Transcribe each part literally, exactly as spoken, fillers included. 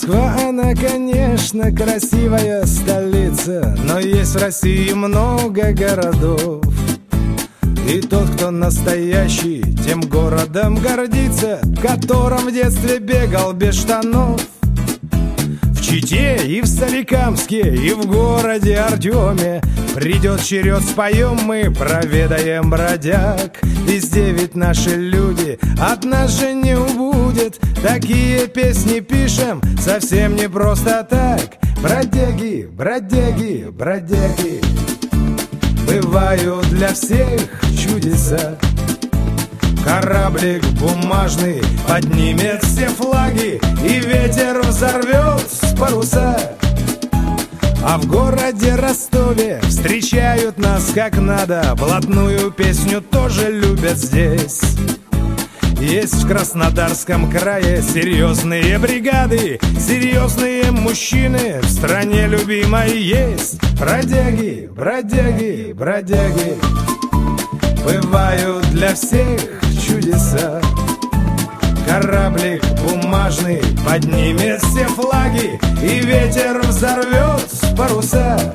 Москва, она, конечно, красивая столица, но есть в России много городов. И тот, кто настоящий, тем городом гордится, в котором в детстве бегал без штанов. В Чите и в Соликамске, и в городе Артеме придет черед, споем мы, проведаем бродяг. Везде ведь наши люди, от нас же не убудет. Такие песни пишем совсем не просто так. Бродяги, бродяги, бродяги, бывают для всех чудеса. Кораблик бумажный поднимет все флаги, и ветер взорвет с паруса. А в городе Ростове встречают нас как надо, блатную песню тоже любят здесь. Есть в Краснодарском крае серьезные бригады, серьезные мужчины в стране любимой есть. Бродяги, бродяги, бродяги, бывают для всех чудеса. Кораблик бумажный поднимет все флаги, и ветер взорвет с паруса.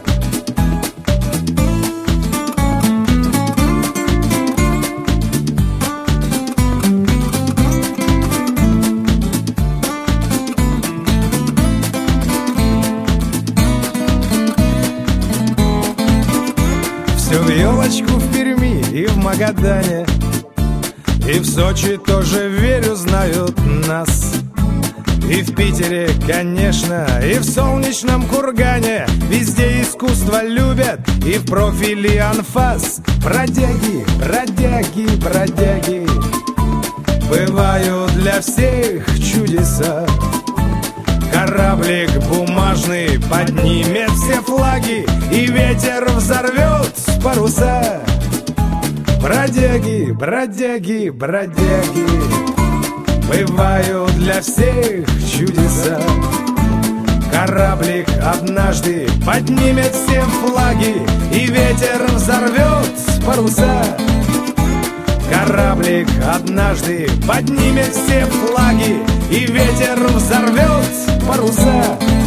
Всю елочку в Перми и в Магадане, и в Сочи тоже, верю, знают нас. И в Питере, конечно, и в солнечном Кургане везде искусство любят, и в профиле анфас. Бродяги, бродяги, бродяги, бывают для всех чудеса. Кораблик бумажный поднимет все флаги, и ветер взорвет с паруса. Бродяги, бродяги, бродяги, бывают для всех чудеса. Кораблик однажды поднимет все флаги, и ветер взорвет с паруса. Кораблик однажды поднимет все флаги, и ветер взорвет паруса.